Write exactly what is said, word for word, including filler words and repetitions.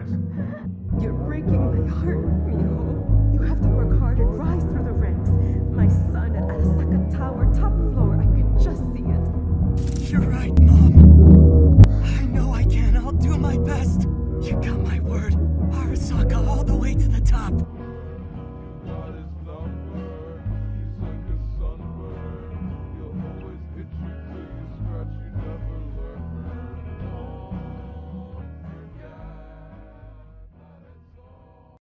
You're breaking my heart, Miho. You have to work hard and rise through the ranks. My son at Arasaka Tower, top floor. I can just see it. You're right, Mom. I know I can. I'll do my best. You got my word. Arasaka all the way to the top.